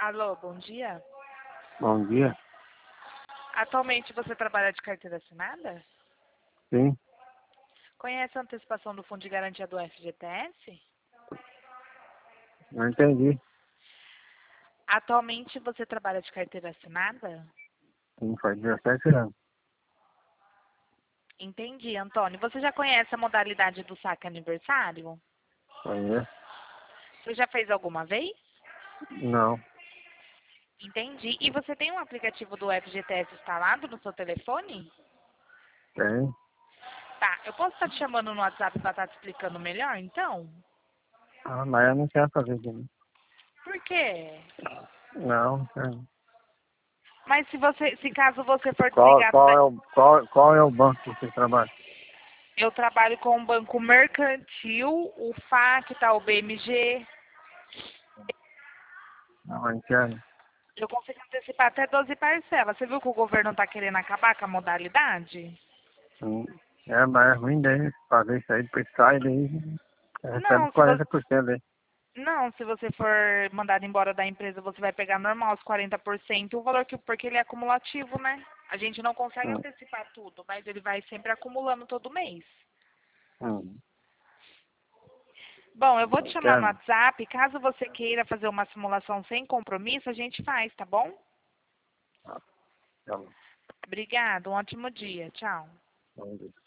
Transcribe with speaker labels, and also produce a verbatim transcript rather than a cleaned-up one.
Speaker 1: Alô, bom dia.
Speaker 2: Bom dia.
Speaker 1: Atualmente você trabalha de carteira assinada?
Speaker 2: Sim,
Speaker 1: Conhece a antecipação do Fundo de Garantia do F G T S?
Speaker 2: não entendi.
Speaker 1: Atualmente você trabalha de carteira assinada?
Speaker 2: Sim, faz dezessete anos.
Speaker 1: Entendi, Antônio. Você já conhece a modalidade do saque aniversário?
Speaker 2: Conheço?
Speaker 1: Você já fez alguma vez?
Speaker 2: Não,
Speaker 1: Entendi. E você tem um aplicativo do F G T S instalado no seu telefone?
Speaker 2: tem.
Speaker 1: Tá, eu posso estar te chamando no WhatsApp para estar te explicando melhor, então?
Speaker 2: Ah, mas eu não quero fazer isso. Não,
Speaker 1: Por quê?
Speaker 2: não tem.
Speaker 1: Mas se você, se caso você for
Speaker 2: Qual,
Speaker 1: desligado
Speaker 2: qual,
Speaker 1: da...
Speaker 2: é o, qual, qual é o banco que você trabalha?
Speaker 1: Eu trabalho com o Banco Mercantil, o F A C, tá, o B M G.
Speaker 2: Não, entendo.
Speaker 1: Eu consigo antecipar até doze parcelas. Você viu que o governo está querendo acabar com a modalidade?
Speaker 2: Sim. É, mas é ruim daí fazer isso aí, depois sai daí, recebe
Speaker 1: Não, se você,
Speaker 2: quarenta por cento aí.
Speaker 1: não, se você for mandado embora da empresa, você vai pegar normal os quarenta por cento, o valor que, porque ele é acumulativo, né? A gente não consegue
Speaker 2: Hum,
Speaker 1: antecipar tudo, mas ele vai sempre acumulando todo mês.
Speaker 2: hum,
Speaker 1: Bom, eu vou te chamar no
Speaker 2: entendo.
Speaker 1: WhatsApp. Caso você queira fazer uma simulação sem compromisso, a gente faz, tá bom?
Speaker 2: Tá bom.
Speaker 1: Obrigada, um ótimo dia. Tchau.
Speaker 2: Vamos ver.